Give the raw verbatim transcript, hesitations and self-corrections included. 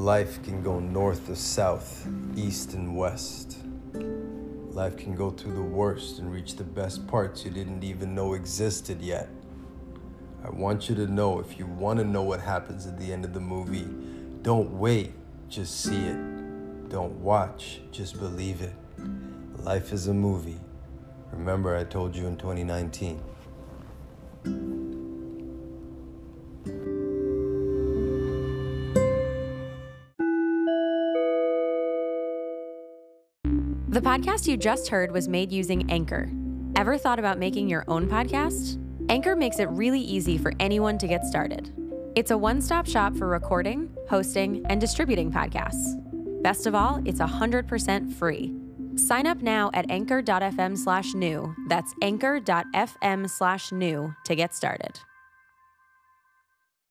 Life can go north to south, east and west. Life can go through the worst and reach the best parts you didn't even know existed yet. I want you to know, if you want to know what happens at the end of the movie, don't wait, just see it. Don't watch, just believe it. Life is a movie. Remember, I told you in twenty nineteen. The podcast you just heard was made using Anchor. Ever thought about making your own podcast? Anchor makes it really easy for anyone to get started. It's a one-stop shop for recording, hosting, and distributing podcasts. Best of all, it's one hundred percent free. Sign up now at anchor.fm slash new. That's anchor.fm slash new to get started.